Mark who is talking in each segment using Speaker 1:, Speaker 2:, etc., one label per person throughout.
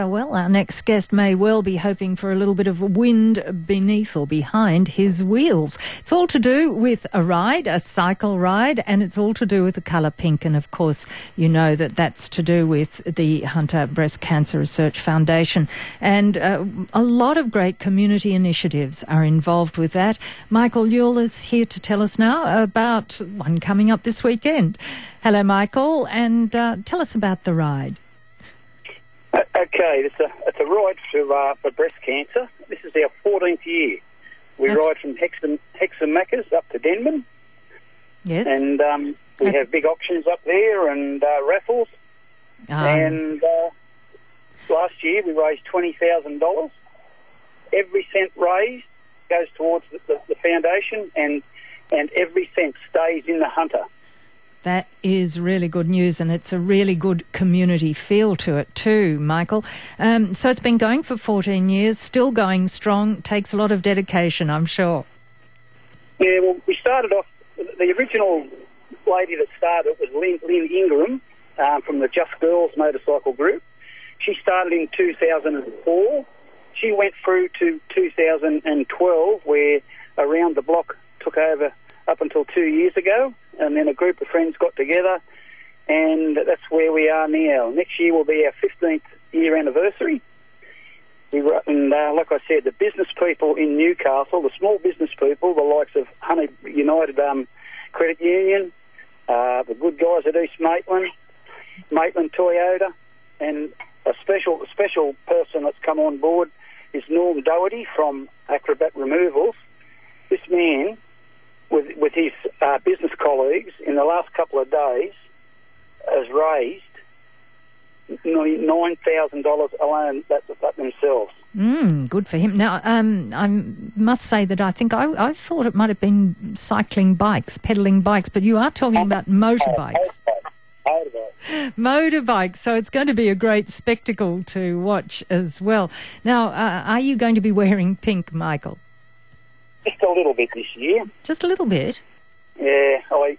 Speaker 1: Well, our next guest may well be hoping for a little bit of wind beneath or behind his wheels. It's all to do with a ride, a cycle ride, and it's all to do with the colour pink. And, of course, you know that that's to do with the Hunter Breast Cancer Research Foundation. And a lot of great community initiatives are involved with that. Michael Yule is here to tell us now about one coming up this weekend. Hello, Michael, and tell us about the ride.
Speaker 2: Okay, it's a ride for breast cancer. This is our 14th year. We ride from Hexham Macca's up to Denman.
Speaker 1: Yes.
Speaker 2: And we have big auctions up there and raffles. And last year we raised $20,000. Every cent raised goes towards the foundation, and every cent stays in the Hunter.
Speaker 1: That is really good news, and it's a really good community feel to it too, Michael. So it's been going for 14 years, still going strong, takes a lot of dedication, I'm sure.
Speaker 2: Yeah, well, we started off, the original lady that started was Lynn Ingram from the Just Girls motorcycle group. She started in 2004. She went through to 2012, where Around the Block took over up until 2 years ago. And then a group of friends got together, and that's where we are now. Next year will be our 15th year anniversary. And like I said, the business people in Newcastle, the small business people, the likes of Honey United Credit Union, the good guys at East Maitland Toyota, and a special person that's come on board is Norm Doherty from Acrobat Removals. This man, with his business colleagues, in the last couple of days, has raised $9,000 alone that themselves.
Speaker 1: Good for him. Now, I must say that I think I thought it might have been pedaling bikes, but you are talking about motorbikes. Motorbikes, so it's going to be a great spectacle to watch as well. Now, are you going to be wearing pink, Michael?
Speaker 2: Just a little bit this year.
Speaker 1: Just a little bit?
Speaker 2: Yeah,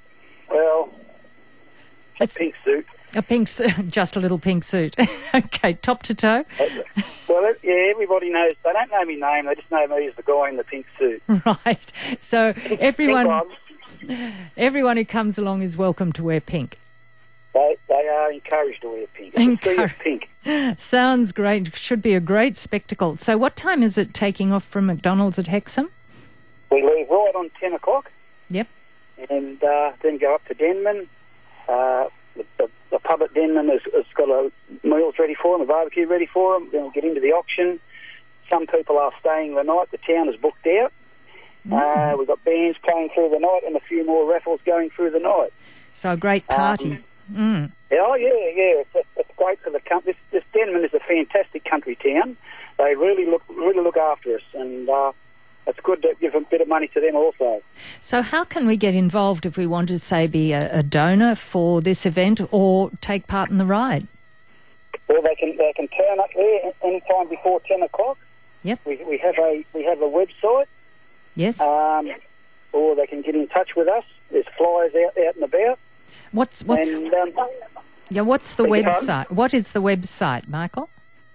Speaker 2: a pink suit.
Speaker 1: A pink suit, just a little pink suit. Okay, top to toe?
Speaker 2: Well, yeah, everybody knows. They don't know my name, they just know me as the guy in the pink suit.
Speaker 1: Right. So everyone who comes along is welcome to wear pink.
Speaker 2: They are encouraged to wear pink. It's a sea of pink.
Speaker 1: Sounds great. Should be a great spectacle. So what time is it taking off from McDonald's at Hexham?
Speaker 2: We leave right on 10 o'clock.
Speaker 1: Yep.
Speaker 2: And then go up to Denman. The pub at Denman has got meals ready for them, a barbecue ready for them. Then we'll get into the auction. Some people are staying the night. The town is booked out. We've got bands playing through the night and a few more raffles going through the night.
Speaker 1: So a great party.
Speaker 2: Oh, yeah. It's great for the country. This Denman is a fantastic country town. They really look after us, and it's good to give a bit of money to them also. So
Speaker 1: how can we get involved if we want to, say, be a donor for this event or take part in the ride?
Speaker 2: Well, they can turn up there any time before 10 o'clock.
Speaker 1: Yep.
Speaker 2: We have a website.
Speaker 1: Yes.
Speaker 2: Or they can get in touch with us. There's flyers out and about.
Speaker 1: What's the website? What is the website, Michael?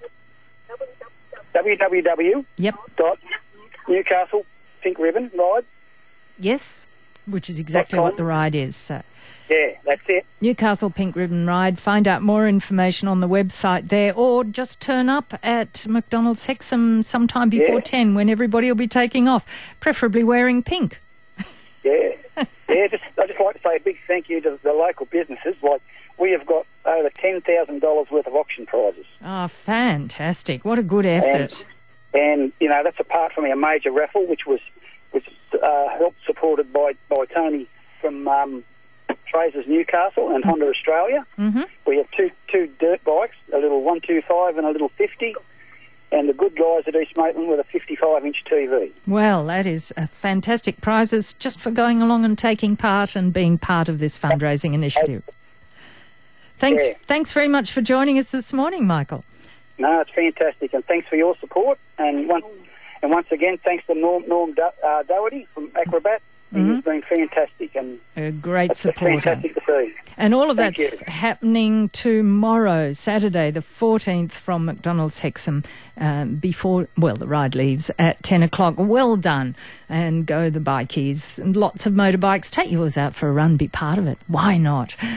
Speaker 2: www.
Speaker 1: Yep.
Speaker 2: Newcastle Pink Ribbon Ride.
Speaker 1: Yes, which is exactly what the ride is. So.
Speaker 2: Yeah, that's it.
Speaker 1: Newcastle Pink Ribbon Ride. Find out more information on the website there, or just turn up at McDonald's Hexham sometime before 10 when everybody will be taking off, preferably wearing pink.
Speaker 2: Yeah. I'd just like to say a big thank you to the local businesses. Like, we have got over $10,000 worth of auction prizes.
Speaker 1: Oh, fantastic. What a good effort.
Speaker 2: And that's apart from our major raffle, which was helped supported by Tony from Fraser's Newcastle and Honda Australia. Mm-hmm. We have two dirt bikes, a little 125 and a little 50, and the good guys at East Maitland with a 55-inch TV.
Speaker 1: Well, that is fantastic prizes just for going along and taking part and being part of this fundraising initiative. Thanks very much for joining us this morning, Michael.
Speaker 2: No, it's fantastic, and thanks for your support. And once again, thanks to Norm Doherty from Acrobat He's been fantastic, and
Speaker 1: a great
Speaker 2: it's
Speaker 1: supporter.
Speaker 2: fantastic to see.
Speaker 1: And all of
Speaker 2: Thank
Speaker 1: that's
Speaker 2: you.
Speaker 1: happening tomorrow, Saturday the 14th, from McDonald's Hexham, the ride leaves at 10 o'clock. Well done. And go the bikies. Lots of motorbikes. Take yours out for a run. Be part of it. Why not?